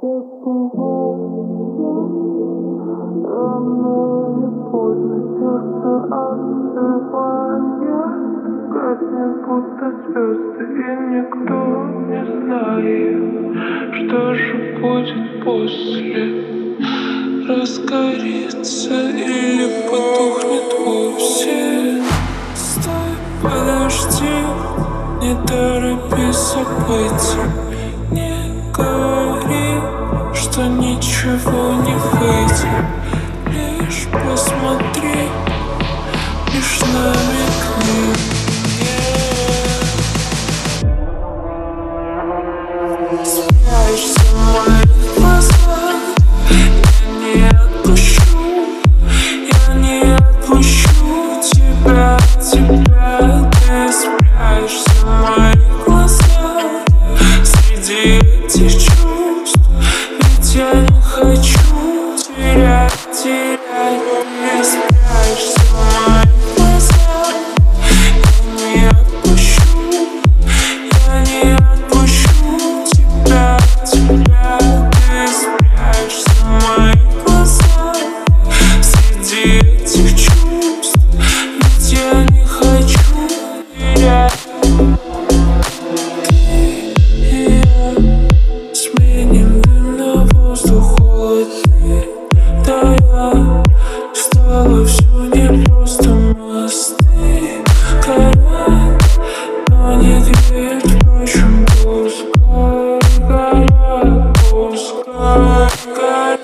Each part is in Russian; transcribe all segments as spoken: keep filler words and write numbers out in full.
Рано или поздно сердце остывает, гаснет будто звезды, и никто не знает, что же будет после. Разгорится или потухнет вовсе. Стой, подожди, не торопи события. Не говори, что ничего не выйдет. Лишь посмотри, лишь намекни. Спрячься в моих глазах, я не отпущу, я не отпущу тебя, тебя. Ты спрячься в моих глазах среди этих чувств, ведь я не хочу терять, терять. Ты спрячься в моих глазах, я не отпущу, я не отпущу тебя, тебя. Ты спрячься в моих глазах среди этих чувств, ведь я не хочу терять. Ты и я сменим дым на воздух, холодный. Да, я стало все не просто мосты горят, но не дверь, впрочем, пускай горят, пускай горят.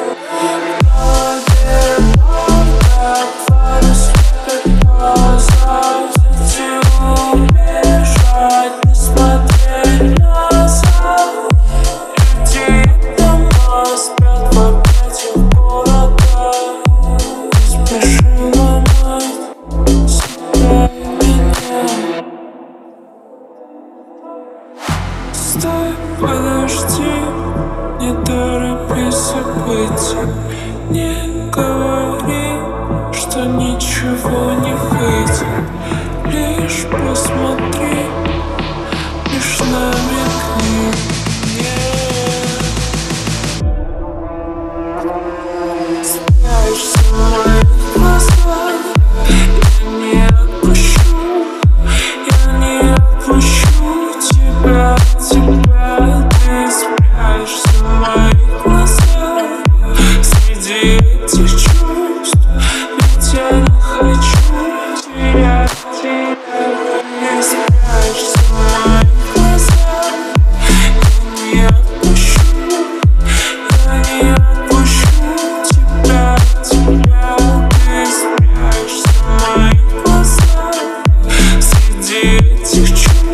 Фары слепят глаза, дети убежать, не смотреть назад. Люди дома спят в объятиях города. Не спеши ломать себя и меня. Стой, подожди, не торопи события. Не говори, что ничего не выйдет. Лишь посмотри, лишь намекни. Спрячься в моих глазах, я не отпущу, я не отпущу тебя, тебя. Ты спрячься в моих глазах среди этих чувств, ведь я не хочу терять, терять. Ты спрячься в моих глазах, я не отпущу, я не отпущу тебя, тебя. Ты спрячься в моих глазах среди этих чувств.